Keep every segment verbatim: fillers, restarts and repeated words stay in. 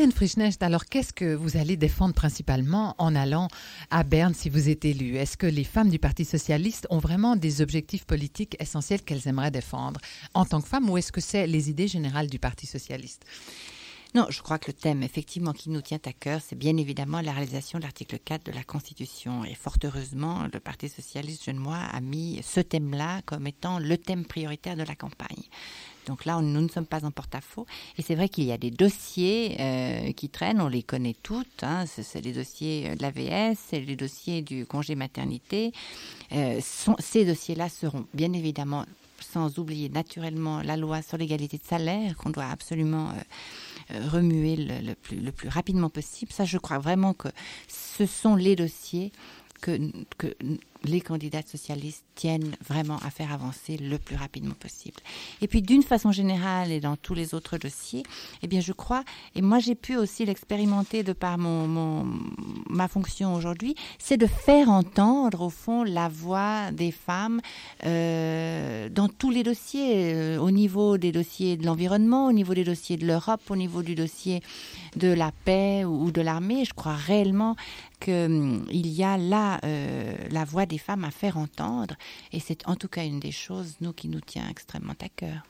Marianne Frischknecht, alors qu'est-ce que vous allez défendre principalement en allant à Berne si vous êtes élue? Est-ce que les femmes du Parti socialiste ont vraiment des objectifs politiques essentiels qu'elles aimeraient défendre en tant que femmes, ou est-ce que c'est les idées générales du Parti socialiste? Non, je crois que le thème, effectivement, qui nous tient à cœur, c'est bien évidemment la réalisation de l'article quatre de la Constitution. Et fort heureusement, le Parti socialiste genevois a mis ce thème-là comme étant le thème prioritaire de la campagne. Donc là, on, nous ne sommes pas en porte-à-faux. Et c'est vrai qu'il y a des dossiers euh, qui traînent, on les connaît toutes. Hein, c'est, c'est les dossiers de l'A V S, c'est les dossiers du congé maternité. Euh, sont, ces dossiers-là seront bien évidemment, sans oublier naturellement la loi sur l'égalité de salaire, qu'on doit absolument... Euh, remuer le, le, plus, le plus rapidement possible. Ça, je crois vraiment que ce sont les dossiers que, que les candidats socialistes tiennent vraiment à faire avancer le plus rapidement possible. Et puis, d'une façon générale et dans tous les autres dossiers, eh bien, je crois, et moi j'ai pu aussi l'expérimenter de par mon, mon, ma fonction aujourd'hui, c'est de faire entendre, au fond, la voix des femmes euh, dans tous les dossiers, euh, au niveau des dossiers de l'environnement, au niveau des dossiers de l'Europe, au niveau du dossier de la paix ou, ou de l'armée. Je crois réellement qu'il hum, y a là euh, la voix des femmes à faire entendre, et c'est en tout cas une des choses, nous, qui nous tient extrêmement à cœur.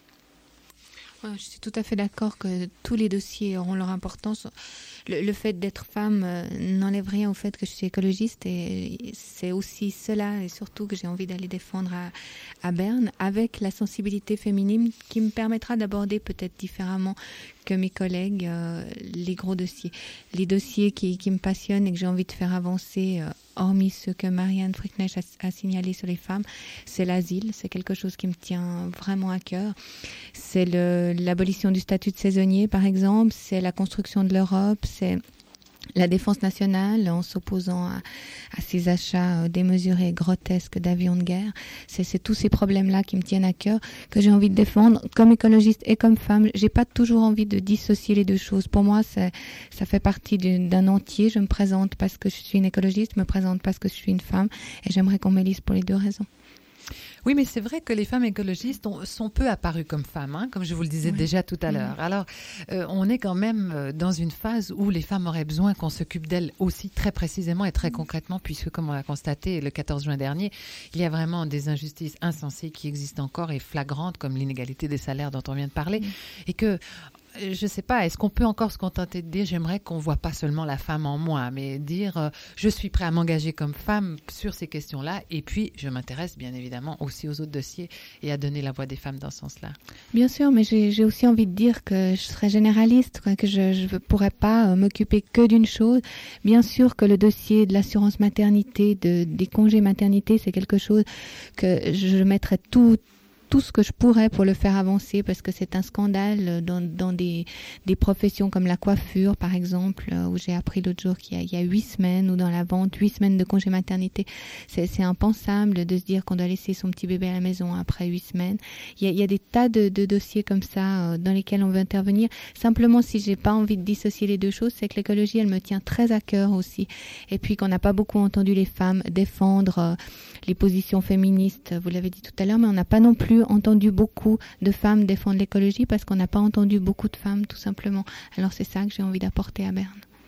Ouais, je suis tout à fait d'accord que tous les dossiers auront leur importance. Le, le fait d'être femme euh, n'enlève rien au fait que je suis écologiste, et c'est aussi cela et surtout que j'ai envie d'aller défendre à, à Berne, avec la sensibilité féminine qui me permettra d'aborder peut-être différemment que mes collègues euh, les gros dossiers. Les dossiers qui, qui me passionnent et que j'ai envie de faire avancer, euh, hormis ce que Marianne Frischknecht a, a signalé sur les femmes, c'est l'asile. C'est quelque chose qui me tient vraiment à cœur. C'est le, l'abolition du statut de saisonnier, par exemple. C'est la construction de l'Europe. C'est la défense nationale en s'opposant à, à ces achats démesurés et grotesques d'avions de guerre. C'est, c'est tous ces problèmes-là qui me tiennent à cœur, que j'ai envie de défendre comme écologiste et comme femme. J'ai pas toujours envie de dissocier les deux choses. Pour moi, c'est, ça fait partie d'une, d'un entier. Je me présente parce que je suis une écologiste, je me présente parce que je suis une femme, et j'aimerais qu'on m'élise pour les deux raisons. Oui, mais c'est vrai que les femmes écologistes ont, sont peu apparues comme femmes, hein, comme je vous le disais oui. déjà tout à l'heure. Alors, euh, on est quand même dans une phase où les femmes auraient besoin qu'on s'occupe d'elles aussi très précisément et très concrètement, puisque, comme on l'a constaté le quatorze juin dernier, il y a vraiment des injustices insensées qui existent encore et flagrantes, comme l'inégalité des salaires dont on vient de parler, et que... Je ne sais pas, est-ce qu'on peut encore se contenter de dire « j'aimerais qu'on ne voit pas seulement la femme en moi », mais dire euh, « je suis prêt à m'engager comme femme sur ces questions-là » et puis je m'intéresse bien évidemment aussi aux autres dossiers et à donner la voix des femmes dans ce sens-là. Bien sûr, mais j'ai, j'ai aussi envie de dire que je serais généraliste, quoi, que je ne pourrais pas euh, m'occuper que d'une chose. Bien sûr que le dossier de l'assurance maternité, de, des congés maternité, c'est quelque chose que je mettrais tout tout ce que je pourrais pour le faire avancer, parce que c'est un scandale dans, dans des, des professions comme la coiffure, par exemple, où j'ai appris l'autre jour qu'il y a, il y a huit semaines, ou dans la vente, huit semaines de congé maternité. C'est, c'est impensable de se dire qu'on doit laisser son petit bébé à la maison après huit semaines. Il y a, il y a des tas de, de dossiers comme ça dans lesquels on veut intervenir. Simplement, si j'ai pas envie de dissocier les deux choses, c'est que l'écologie, elle me tient très à cœur aussi. Et puis qu'on n'a pas beaucoup entendu les femmes défendre euh, les positions féministes, vous l'avez dit tout à l'heure, mais on n'a pas non plus entendu beaucoup de femmes défendre l'écologie parce qu'on n'a pas entendu beaucoup de femmes, tout simplement. Alors c'est ça que j'ai envie d'apporter à Berne.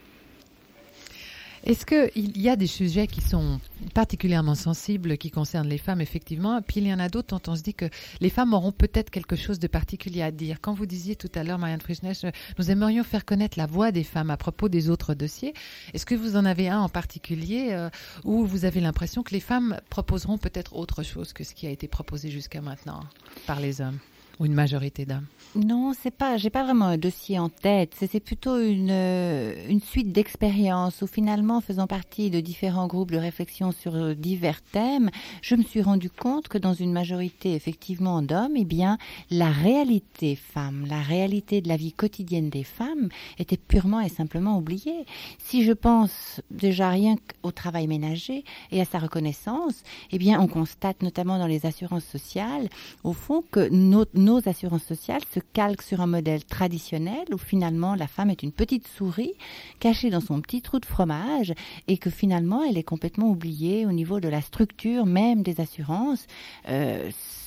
Est-ce qu'il y a des sujets qui sont particulièrement sensibles, qui concernent les femmes, effectivement, puis il y en a d'autres dont on se dit que les femmes auront peut-être quelque chose de particulier à dire. Quand vous disiez tout à l'heure, Marianne Frischknecht, nous aimerions faire connaître la voix des femmes à propos des autres dossiers. Est-ce que vous en avez un en particulier euh, où vous avez l'impression que les femmes proposeront peut-être autre chose que ce qui a été proposé jusqu'à maintenant par les hommes, ou une majorité d'hommes? Non, c'est pas, j'ai pas vraiment un dossier en tête. C'est, c'est plutôt une, une suite d'expériences où finalement, faisant partie de différents groupes de réflexion sur divers thèmes, je me suis rendu compte que dans une majorité effectivement d'hommes, eh bien, la réalité femme, la réalité de la vie quotidienne des femmes était purement et simplement oubliée. Si je pense déjà rien qu'au travail ménager et à sa reconnaissance, eh bien, on constate notamment dans les assurances sociales, au fond, que nos, nos assurances sociales se calque sur un modèle traditionnel où finalement la femme est une petite souris cachée dans son petit trou de fromage et que finalement elle est complètement oubliée au niveau de la structure même des assurances. Euh,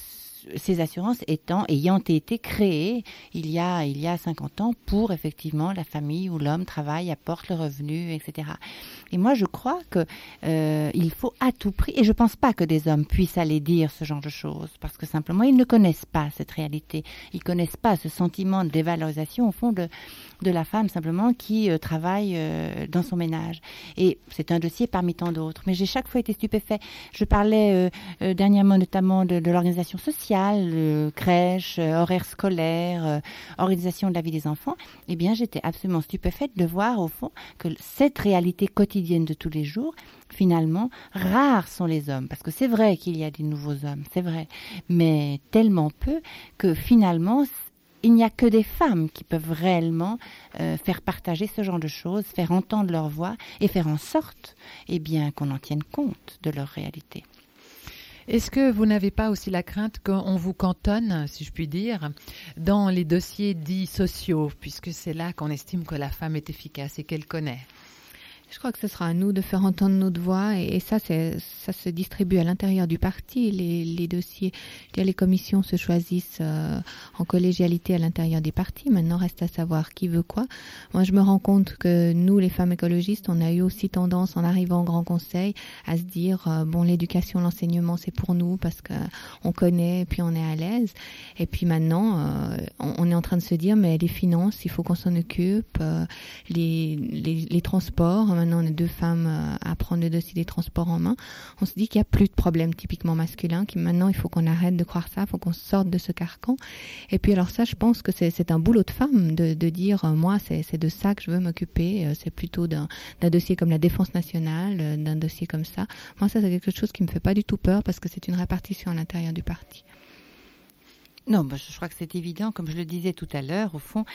ces assurances étant, ayant été créées il y a, il y a cinquante ans pour effectivement la famille où l'homme travaille, apporte le revenu, et cetera. Et moi, je crois que euh, il faut à tout prix, et je pense pas que des hommes puissent aller dire ce genre de choses, parce que simplement, ils ne connaissent pas cette réalité. Ils connaissent pas ce sentiment de dévalorisation, au fond, de, de la femme, simplement, qui euh, travaille euh, dans son ménage. Et c'est un dossier parmi tant d'autres. Mais j'ai chaque fois été stupéfait. Je parlais euh, euh, dernièrement, notamment, de, de l'organisation sociale, euh, crèche, euh, horaires scolaires, euh, organisation de la vie des enfants. Eh bien, j'étais absolument stupéfaite de voir, au fond, que cette réalité quotidienne de tous les jours, finalement, rares sont les hommes. Parce que c'est vrai qu'il y a des nouveaux hommes, c'est vrai. Mais tellement peu que finalement, il n'y a que des femmes qui peuvent réellement euh, faire partager ce genre de choses, faire entendre leur voix et faire en sorte, eh bien, qu'on en tienne compte de leur réalité. Est-ce que vous n'avez pas aussi la crainte qu'on vous cantonne, si je puis dire, dans les dossiers dits sociaux, puisque c'est là qu'on estime que la femme est efficace et qu'elle connaît ? Je crois que ce sera à nous de faire entendre notre voix et, et ça, c'est, ça se distribue à l'intérieur du parti. Les, les dossiers, je veux dire, les commissions se choisissent euh, en collégialité à l'intérieur des partis. Maintenant, reste à savoir qui veut quoi. Moi, je me rends compte que nous, les femmes écologistes, on a eu aussi tendance, en arrivant au Grand Conseil, à se dire euh, bon, l'éducation, l'enseignement, c'est pour nous parce que on connaît et puis on est à l'aise. Et puis maintenant, euh, on, on est en train de se dire mais les finances, il faut qu'on s'en occupe, euh, les, les, les transports. Maintenant, on est deux femmes à prendre le dossier des transports en main. On se dit qu'il n'y a plus de problème typiquement masculin, que maintenant, il faut qu'on arrête de croire ça, il faut qu'on sorte de ce carcan. Et puis alors ça, je pense que c'est, c'est un boulot de femme de, de dire, euh, moi, c'est, c'est de ça que je veux m'occuper. Euh, c'est plutôt d'un, d'un dossier comme la défense nationale, euh, d'un dossier comme ça. Moi, ça, c'est quelque chose qui me fait pas du tout peur parce que c'est une répartition à l'intérieur du parti. Non, bah, je crois que c'est évident. Comme je le disais tout à l'heure, au fond,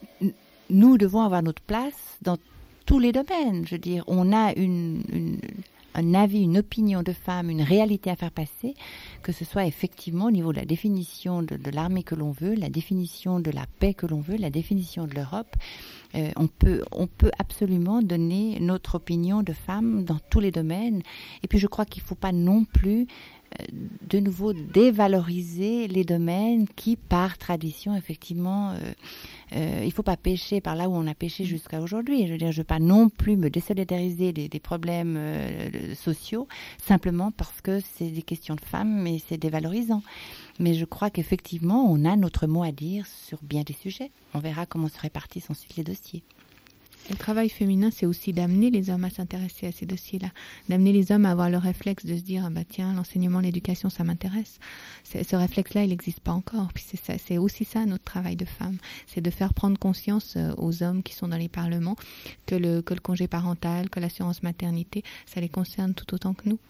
nous devons avoir notre place dans tous les domaines. Je veux dire, on a une, une, un avis, une opinion de femme, une réalité à faire passer, que ce soit effectivement au niveau de la définition de, de l'armée que l'on veut, la définition de la paix que l'on veut, la définition de l'Europe. Euh, on peut, on peut absolument donner notre opinion de femme dans tous les domaines. Et puis je crois qu'il ne faut pas non plus de nouveau dévaloriser les domaines qui, par tradition, effectivement, euh, euh, il ne faut pas pêcher par là où on a pêché jusqu'à aujourd'hui. Je veux dire, je ne veux pas non plus me désolidariser des, des problèmes euh, sociaux, simplement parce que c'est des questions de femmes, mais c'est dévalorisant. Mais je crois qu'effectivement, on a notre mot à dire sur bien des sujets. On verra comment se répartissent ensuite les dossiers. Le travail féminin, c'est aussi d'amener les hommes à s'intéresser à ces dossiers-là, d'amener les hommes à avoir le réflexe de se dire ah bah tiens, l'enseignement, l'éducation, ça m'intéresse. C'est, ce réflexe-là, il n'existe pas encore. Puis c'est, ça, c'est aussi ça notre travail de femme, c'est de faire prendre conscience aux hommes qui sont dans les parlements que le, que le congé parental, que l'assurance maternité, ça les concerne tout autant que nous.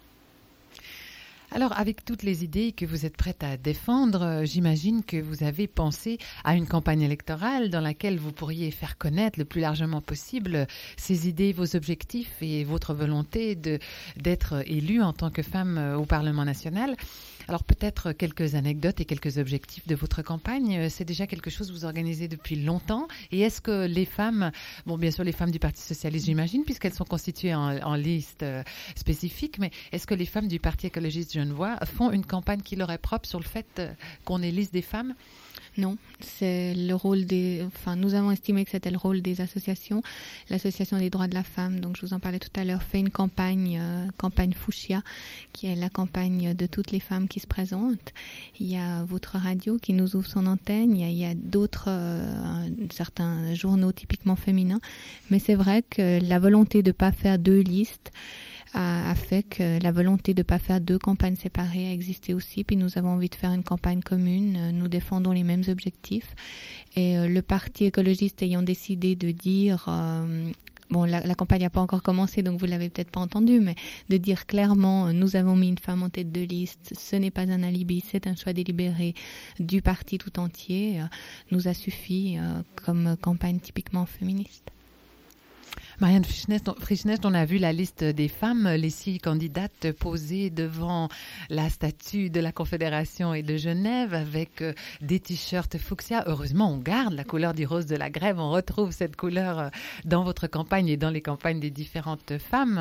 Alors, avec toutes les idées que vous êtes prête à défendre, j'imagine que vous avez pensé à une campagne électorale dans laquelle vous pourriez faire connaître le plus largement possible ces idées, vos objectifs et votre volonté de, d'être élue en tant que femme au Parlement national. Alors peut-être quelques anecdotes et quelques objectifs de votre campagne. C'est déjà quelque chose que vous organisez depuis longtemps. Et est-ce que les femmes, bon bien sûr les femmes du Parti socialiste j'imagine, puisqu'elles sont constituées en, en liste spécifique, mais est-ce que les femmes du Parti écologiste genevois font une campagne qui leur est propre sur le fait qu'on élise des femmes ? Non, c'est le rôle des... Enfin, nous avons estimé que c'était le rôle des associations. L'Association des droits de la femme, donc je vous en parlais tout à l'heure, fait une campagne, euh, campagne Fuchsia, qui est la campagne de toutes les femmes qui se présentent. Il y a votre radio qui nous ouvre son antenne, il y a, il y a d'autres, euh, certains journaux typiquement féminins. Mais c'est vrai que la volonté de ne pas faire deux listes a, a fait que la volonté de ne pas faire deux campagnes séparées a existé aussi. Puis nous avons envie de faire une campagne commune. Nous défendons les mêmes objectifs. Et euh, le Parti écologiste ayant décidé de dire... Euh, Bon, la, la campagne n'a pas encore commencé, donc vous l'avez peut-être pas entendu, mais de dire clairement, euh, nous avons mis une femme en tête de liste, ce n'est pas un alibi, c'est un choix délibéré du parti tout entier, euh, nous a suffi euh, comme campagne typiquement féministe. Marianne Frischnecht, on a vu la liste des femmes, les six candidates posées devant la statue de la Confédération et de Genève avec des t-shirts fuchsia. Heureusement, on garde la couleur du rose de la grève. On retrouve cette couleur dans votre campagne et dans les campagnes des différentes femmes.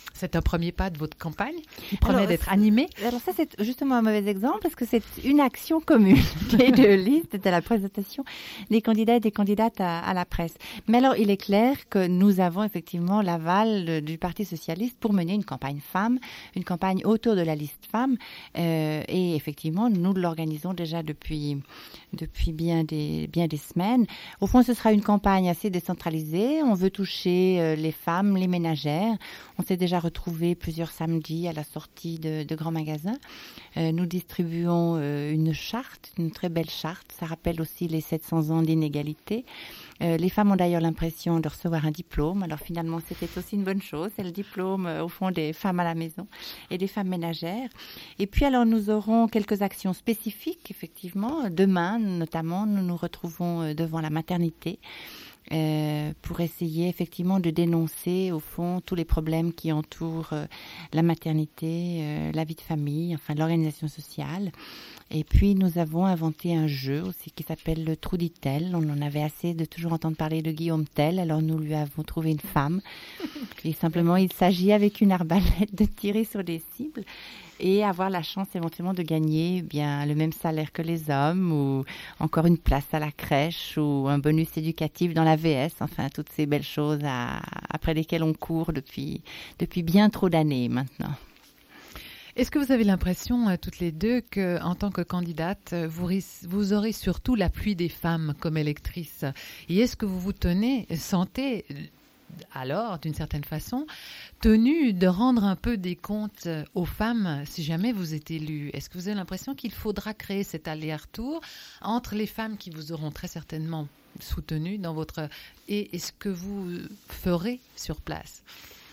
C'est un premier pas de votre campagne qui promet d'être animée. Alors ça, c'est justement un mauvais exemple parce que c'est une action commune. Les deux listes de la présentation des candidats et des candidates à, à la presse. Mais alors, il est clair que nous avons effectivement l'aval du Parti socialiste pour mener une campagne femmes, une campagne autour de la liste femmes. Euh, et effectivement, nous l'organisons déjà depuis depuis bien des bien des semaines. Au fond, ce sera une campagne assez décentralisée. On veut toucher euh, les femmes, les ménagères. On s'est déjà retrouvés plusieurs samedis à la sortie de, de grands magasins. Euh, nous distribuons euh, une charte, une très belle charte. Ça rappelle aussi les sept cents ans d'inégalité. Euh, les femmes ont d'ailleurs l'impression de recevoir un diplôme. Alors finalement, c'était aussi une bonne chose. C'est le diplôme, euh, au fond, des femmes à la maison et des femmes ménagères. Et puis alors, nous aurons quelques actions spécifiques, effectivement. Demain, notamment, nous nous retrouvons euh, devant la maternité. Euh, pour essayer effectivement de dénoncer au fond tous les problèmes qui entourent euh, la maternité, euh, la vie de famille, enfin l'organisation sociale. Et puis nous avons inventé un jeu aussi qui s'appelle le Trou dit-elle. On en avait assez de toujours entendre parler de Guillaume Tell, alors nous lui avons trouvé une femme. Et simplement il s'agit avec une arbalète de tirer sur des cibles et avoir la chance éventuellement de gagner eh bien le même salaire que les hommes ou encore une place à la crèche ou un bonus éducatif dans la V S, enfin toutes ces belles choses à, après lesquelles on court depuis, depuis bien trop d'années maintenant. Est-ce que vous avez l'impression, euh, toutes les deux, qu'en tant que candidate, vous, vous aurez surtout l'appui des femmes comme électrices? Et est-ce que vous vous tenez, sentez, alors, d'une certaine façon, tenue de rendre un peu des comptes aux femmes si jamais vous êtes élue? Est-ce que vous avez l'impression qu'il faudra créer cet aller-retour entre les femmes qui vous auront très certainement soutenues dans votre... et, et ce que vous ferez sur place?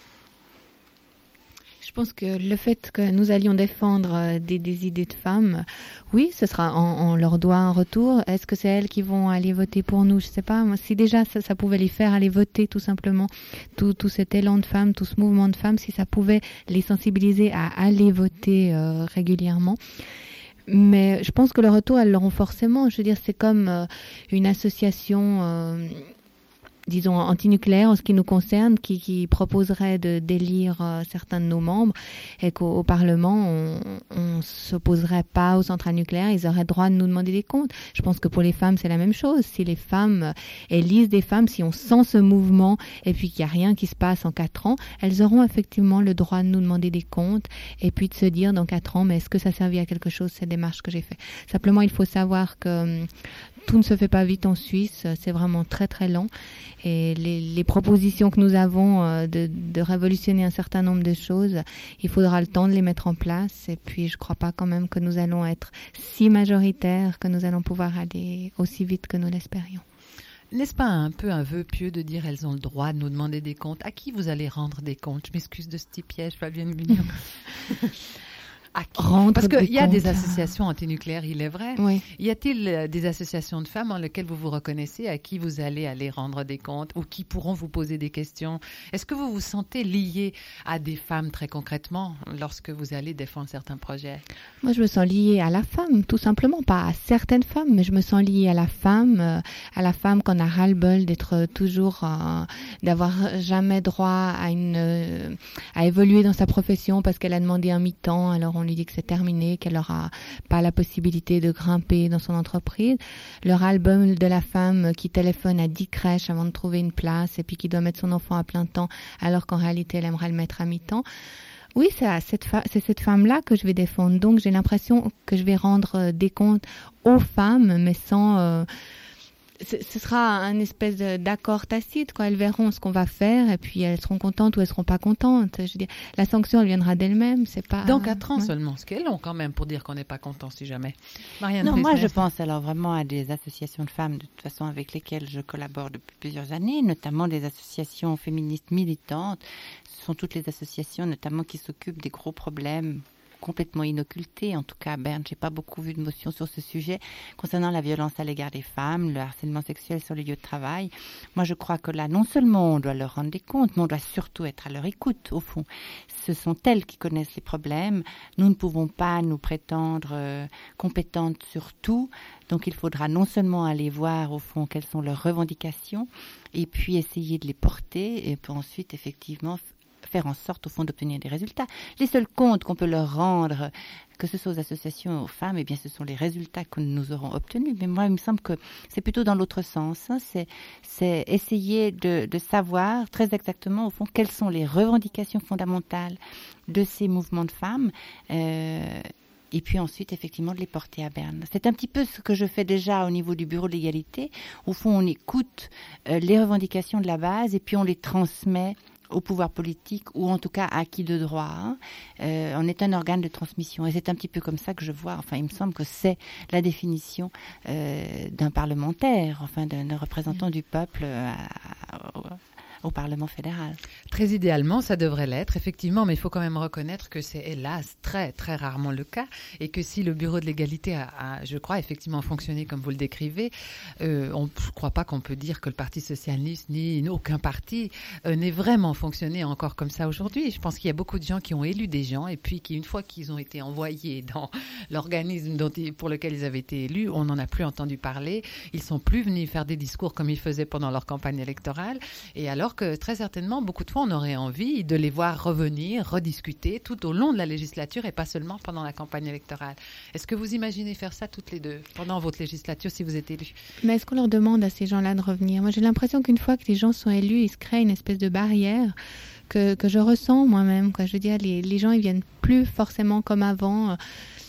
Je pense que le fait que nous allions défendre des, des idées de femmes, oui, ce sera, on, on leur doit un retour. Est-ce que c'est elles qui vont aller voter pour nous? Je sais pas. Moi, si déjà ça, ça pouvait les faire aller voter tout simplement, tout, tout cet élan de femmes, tout ce mouvement de femmes, si ça pouvait les sensibiliser à aller voter euh, régulièrement. Mais je pense que le retour, elles l'auront forcément. Je veux dire, c'est comme euh, une association... Euh, disons, antinucléaire en ce qui nous concerne, qui, qui proposerait de d'élire euh, certains de nos membres et qu'au au Parlement, on, on s'opposerait pas aux centrales nucléaires, ils auraient droit de nous demander des comptes. Je pense que pour les femmes, c'est la même chose. Si les femmes élisent des femmes, si on sent ce mouvement et puis qu'il n'y a rien qui se passe en quatre ans, elles auront effectivement le droit de nous demander des comptes et puis de se dire dans quatre ans, mais est-ce que ça servit à quelque chose, cette démarche que j'ai faite? Simplement, il faut savoir que tout ne se fait pas vite en Suisse, c'est vraiment très très lent. Et les, les propositions que nous avons euh, de, de révolutionner un certain nombre de choses, il faudra le temps de les mettre en place. Et puis, je ne crois pas quand même que nous allons être si majoritaires que nous allons pouvoir aller aussi vite que nous l'espérions. N'est-ce pas un peu un vœu pieux de dire elles ont le droit de nous demander des comptes? À qui vous allez rendre des comptes? Je m'excuse de ce petit piège, Fabienne Bunion. Parce qu'il y a des associations antinucléaires, il est vrai. Oui. Y a-t-il des associations de femmes en lesquelles vous vous reconnaissez, à qui vous allez aller rendre des comptes ou qui pourront vous poser des questions? Est-ce que vous vous sentez lié à des femmes très concrètement lorsque vous allez défendre certains projets? Moi, je me sens liée à la femme, tout simplement. Pas à certaines femmes, mais je me sens liée à la femme, euh, à la femme qu'on a ras-le-bol d'être toujours, euh, d'avoir jamais droit à une, euh, à évoluer dans sa profession parce qu'elle a demandé un mi-temps, alors on lui dit que c'est terminé, qu'elle n'aura pas la possibilité de grimper dans son entreprise. Le ras-le-bol de la femme qui téléphone à dix crèches avant de trouver une place et puis qui doit mettre son enfant à plein temps alors qu'en réalité elle aimerait le mettre à mi-temps. Oui, c'est, à cette fa- c'est cette femme-là que je vais défendre. Donc j'ai l'impression que je vais rendre des comptes aux femmes, mais sans... Euh, Ce, ce sera un espèce de, d'accord tacite, quoi. Elles verront ce qu'on va faire et puis elles seront contentes ou elles seront pas contentes. Je veux dire, la sanction elle viendra d'elle-même, c'est pas. Dans quatre ans ouais. seulement, ce qui est long quand même pour dire qu'on n'est pas content si jamais. Marianne non, moi je pense alors vraiment à des associations de femmes de toute façon avec lesquelles je collabore depuis plusieurs années, notamment des associations féministes militantes. Ce sont toutes les associations notamment qui s'occupent des gros problèmes complètement inocculté. En tout cas, Berne, j'ai pas beaucoup vu de motion sur ce sujet concernant la violence à l'égard des femmes, le harcèlement sexuel sur les lieux de travail. Moi, je crois que là, non seulement on doit leur rendre des comptes, mais on doit surtout être à leur écoute, au fond. Ce sont elles qui connaissent les problèmes. Nous ne pouvons pas nous prétendre euh, compétentes sur tout. Donc, il faudra non seulement aller voir, au fond, quelles sont leurs revendications, et puis essayer de les porter, et puis ensuite, effectivement, faire en sorte, au fond, d'obtenir des résultats. Les seuls comptes qu'on peut leur rendre, que ce soit aux associations, aux femmes, eh bien, ce sont les résultats que nous aurons obtenus. Mais moi, il me semble que c'est plutôt dans l'autre sens. Hein. C'est, c'est essayer de, de savoir très exactement, au fond, quelles sont les revendications fondamentales de ces mouvements de femmes. Euh, Et puis ensuite, effectivement, de les porter à Berne. C'est un petit peu ce que je fais déjà au niveau du bureau de l'égalité. Au fond, on écoute euh, les revendications de la base et puis on les transmet au pouvoir politique ou en tout cas à qui de droit. Hein. Euh, on est un organe de transmission et c'est un petit peu comme ça que je vois. Enfin, il me semble que c'est la définition euh, d'un parlementaire, enfin d'un représentant du peuple à, à, au Parlement fédéral. Très idéalement, ça devrait l'être, effectivement, mais il faut quand même reconnaître que c'est hélas très, très rarement le cas et que si le Bureau de l'égalité a, a je crois, effectivement fonctionné comme vous le décrivez, euh, on, je ne crois pas qu'on peut dire que le Parti socialiste ni aucun parti euh, n'ait vraiment fonctionné encore comme ça aujourd'hui. Je pense qu'il y a beaucoup de gens qui ont élu des gens et puis qui, une fois qu'ils ont été envoyés dans l'organisme dont ils, pour lequel ils avaient été élus, on n'en a plus entendu parler. Ils ne sont plus venus faire des discours comme ils faisaient pendant leur campagne électorale. Et alors que très certainement, beaucoup de fois, on aurait envie de les voir revenir, rediscuter tout au long de la législature et pas seulement pendant la campagne électorale. Est-ce que vous imaginez faire ça toutes les deux pendant votre législature si vous êtes élus? Mais est-ce qu'on leur demande à ces gens-là de revenir? Moi, j'ai l'impression qu'une fois que les gens sont élus, il se crée une espèce de barrière que, que je ressens moi-même. Quoi. Je veux dire, les, les gens, ils viennent plus forcément comme avant.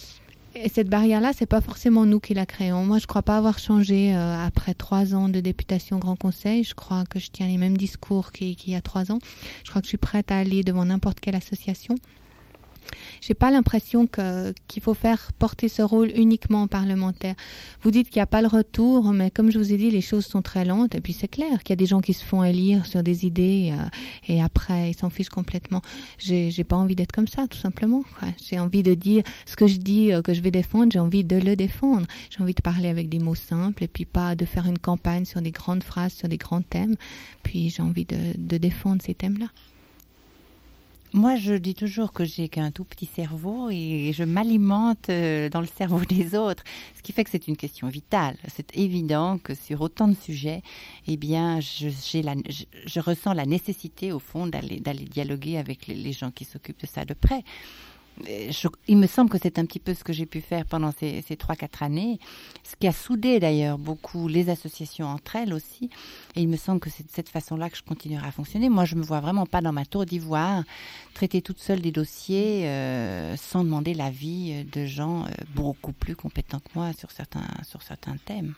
Et cette barrière-là, c'est pas forcément nous qui la créons. Moi, je crois pas avoir changé euh, après trois ans de députation au Grand Conseil. Je crois que je tiens les mêmes discours qu'il, qu'il y a trois ans. Je crois que je suis prête à aller devant n'importe quelle association. J'ai pas l'impression que, qu'il faut faire porter ce rôle uniquement aux parlementaires. Vous dites qu'il n'y a pas le retour, mais comme je vous ai dit, les choses sont très lentes. Et puis c'est clair qu'il y a des gens qui se font élire sur des idées euh, et après ils s'en fichent complètement. J'ai, j'ai pas envie d'être comme ça, tout simplement. Quoi. J'ai envie de dire ce que je dis euh, que je vais défendre, j'ai envie de le défendre. J'ai envie de parler avec des mots simples et puis pas de faire une campagne sur des grandes phrases, sur des grands thèmes. Puis j'ai envie de, de défendre ces thèmes-là. Moi, je dis toujours que j'ai qu'un tout petit cerveau et je m'alimente dans le cerveau des autres, ce qui fait que c'est une question vitale. C'est évident que sur autant de sujets, eh bien, je, j'ai la, je, je ressens la nécessité, au fond, d'aller, d'aller dialoguer avec les, les gens qui s'occupent de ça de près. Je, il me semble que c'est un petit peu ce que j'ai pu faire pendant ces, ces trois, quatre années, ce qui a soudé d'ailleurs beaucoup les associations entre elles aussi, et il me semble que c'est de cette façon-là que je continuerai à fonctionner. Moi, je me vois vraiment pas dans ma tour d'ivoire traiter toute seule des dossiers euh, sans demander l'avis de gens euh, beaucoup plus compétents que moi sur certains, sur certains thèmes.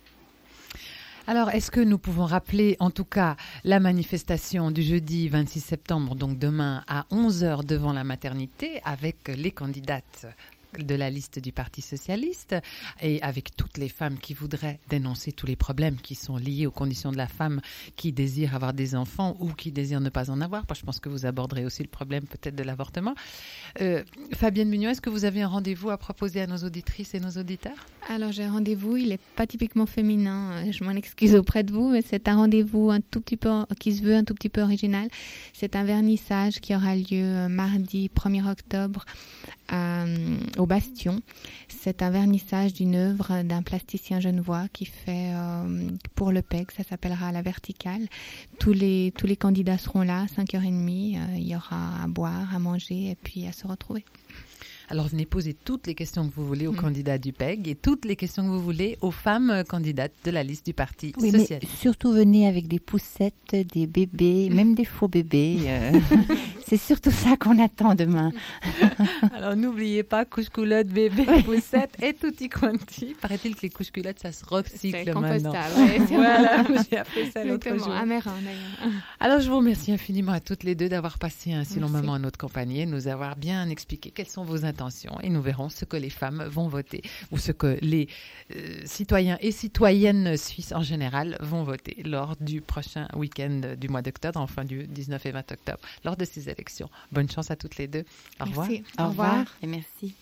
Alors, est-ce que nous pouvons rappeler, en tout cas, la manifestation du jeudi vingt-six septembre, donc demain à onze heures devant la maternité, avec les candidates de la liste du Parti socialiste et avec toutes les femmes qui voudraient dénoncer tous les problèmes qui sont liés aux conditions de la femme qui désire avoir des enfants ou qui désire ne pas en avoir. Je pense que vous aborderez aussi le problème peut-être de l'avortement. Euh, Fabienne Mugnon, est-ce que vous avez un rendez-vous à proposer à nos auditrices et nos auditeurs? Alors j'ai un rendez-vous, il n'est pas typiquement féminin, je m'en excuse auprès de vous, mais c'est un rendez-vous un tout petit peu, qui se veut un tout petit peu original. C'est un vernissage qui aura lieu mardi premier octobre euh, au Bastion. C'est un vernissage d'une œuvre d'un plasticien genevois qui fait euh, pour le P E G, ça s'appellera La Verticale. Tous les, tous les candidats seront là, cinq heures trente, euh, il y aura à boire, à manger et puis à se retrouver. Alors, venez poser toutes les questions que vous voulez aux mmh. candidats du P E G et toutes les questions que vous voulez aux femmes candidates de la liste du Parti oui, socialiste. Mais surtout, venez avec des poussettes, des bébés, même des faux bébés. Euh, c'est surtout ça qu'on attend demain. Alors, n'oubliez pas, couche-culotte, bébé, poussette et tutti quanti. Paraît-il que les couches-culottes, ça se recycle c'est maintenant. Ouais, c'est voilà, j'ai appris ça l'autre jour. Amérin, d'ailleurs. Alors, je vous remercie infiniment à toutes les deux d'avoir passé un si long Merci. moment à notre compagnie et nous avoir bien expliqué quelles sont vos intentions. Et nous verrons ce que les femmes vont voter ou ce que les euh, citoyens et citoyennes suisses en général vont voter lors du prochain week-end du mois d'octobre, enfin du dix-neuf et vingt octobre, lors de ces élections. Bonne chance à toutes les deux. Au revoir. Merci. Au, Au revoir. revoir et merci.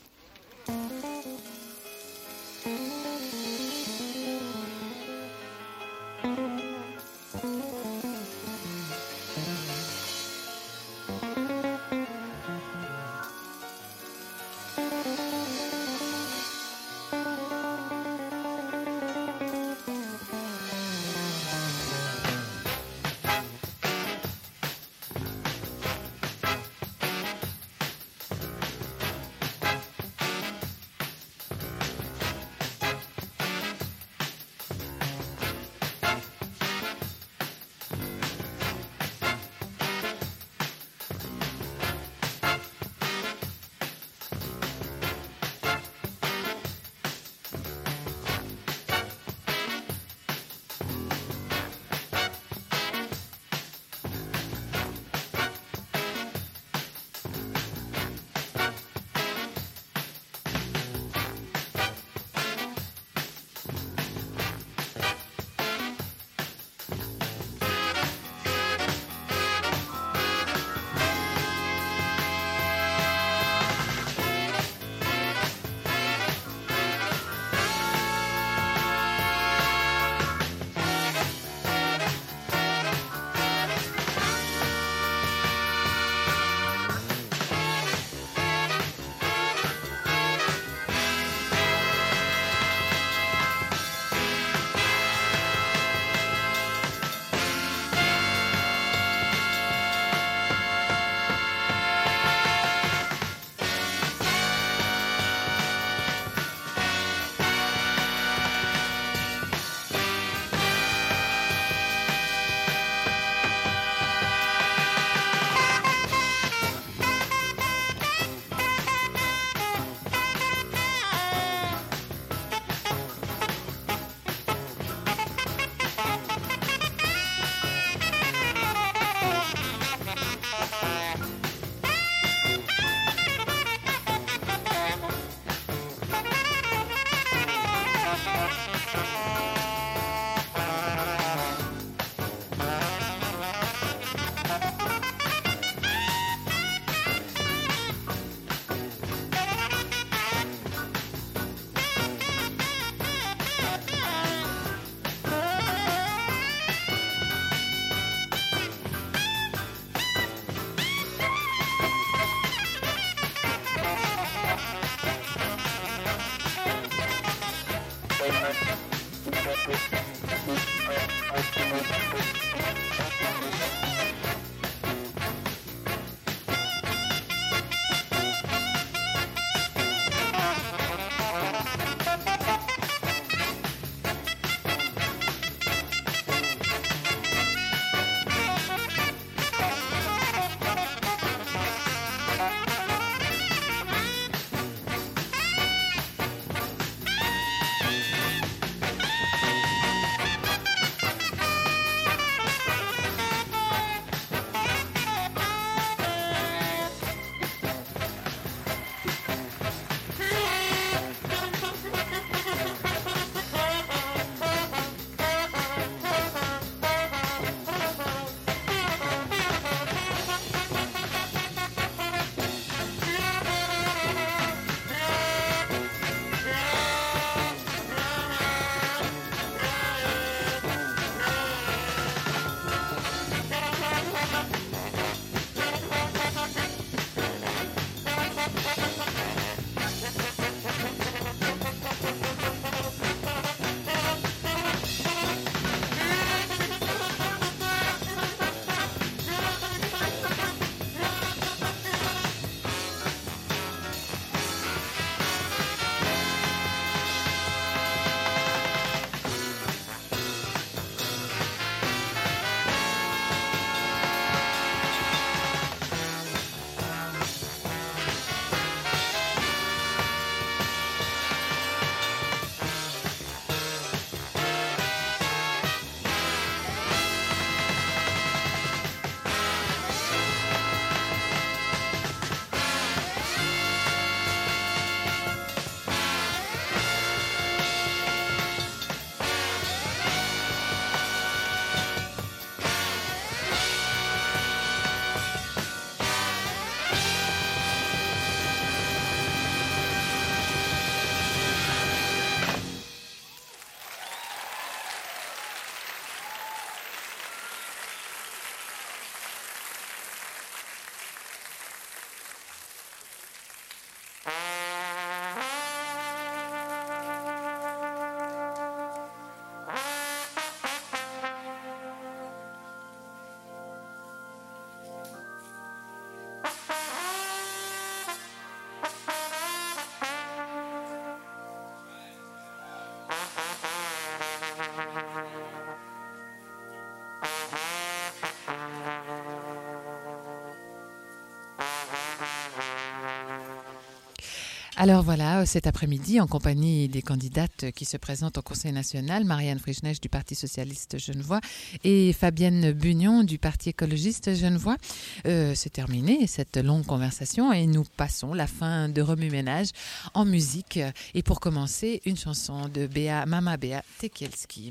Alors voilà, cet après-midi, en compagnie des candidates qui se présentent au Conseil national, Marianne Frischnecht du Parti socialiste genevois et Fabienne Bugnon du Parti écologiste genevois, euh, c'est terminé cette longue conversation et nous passons la fin de Remue-Ménage en musique. Et pour commencer, une chanson de Béa, Mama Béa Tekielski.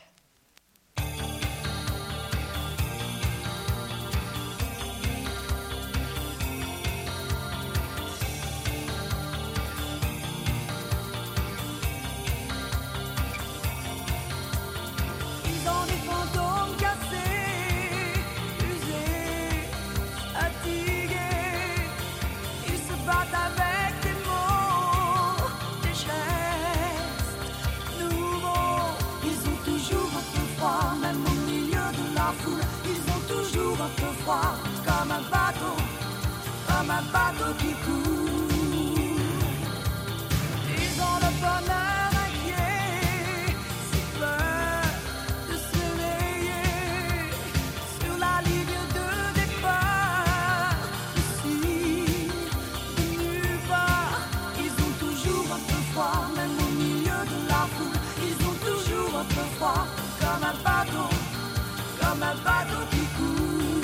Comme un bateau, comme un bateau qui coule. Ils ont le bonheur inquiet, si peur de se réveiller sur la ligne de départ. Ici, de nulle part, ils ont toujours un peu froid, même au milieu de la foule. Ils ont toujours un peu froid, comme un bateau, comme un bateau qui coule.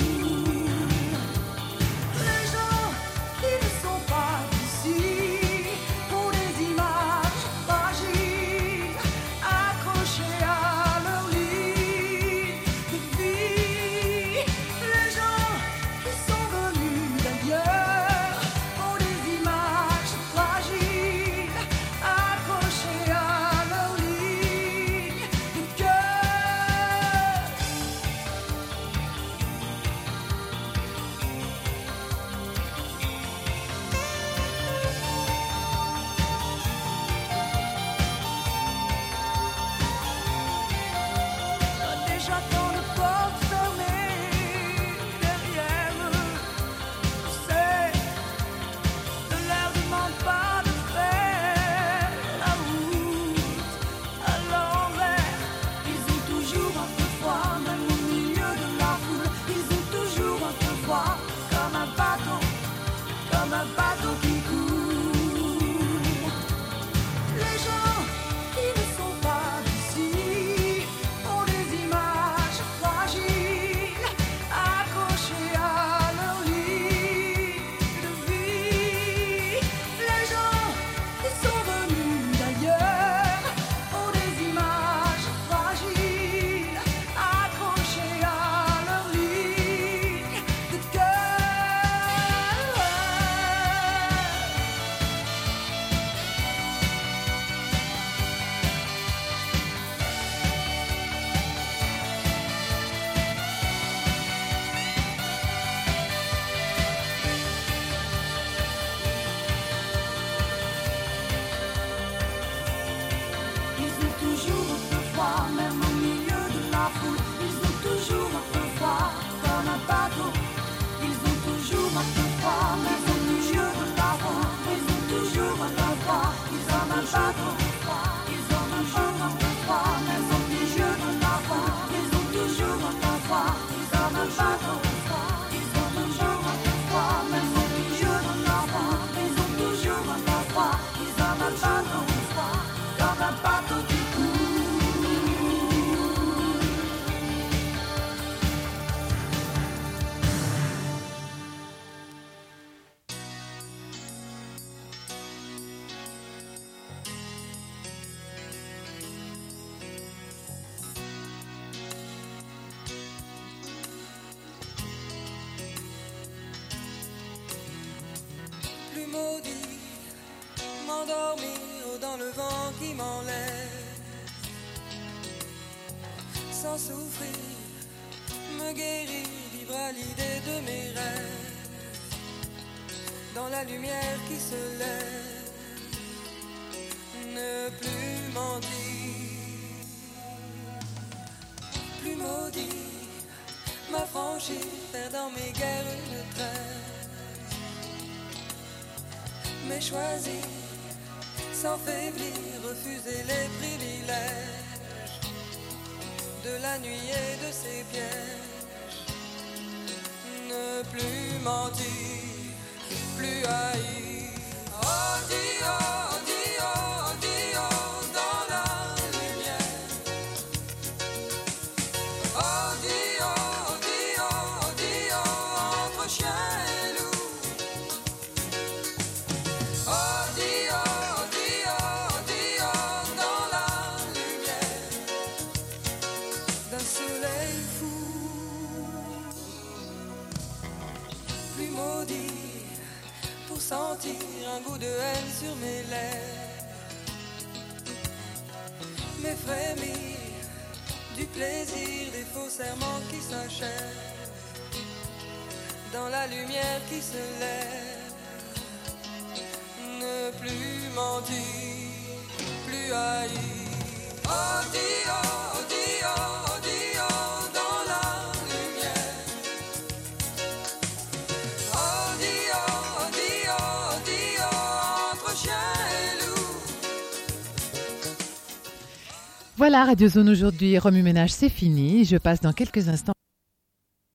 M'endormir dans le vent qui m'enlève, sans souffrir, me guérir, vivre à l'idée de mes rêves, dans la lumière qui se lève, ne plus mentir, plus maudit, m'affranchir, faire dans mes guerres une trêve, mais choisir, sans faiblir, refuser les privilèges de la nuit et de ses pièges. Ne plus mentir, plus haïr. Oh, dis, oh. sentir un goût de haine sur mes lèvres, mais frémir du plaisir des faux serments qui s'achèvent dans la lumière qui se lève. Ne plus mentir, plus haïr. Oh, dis, oh, dis, oh, dis, oh, dans la lumière. Oh, dis, oh, dis, oh, dis, oh, entre chien et loup. Voilà, Radio Zone aujourd'hui, Remue Ménage, c'est fini. Je passe dans quelques instants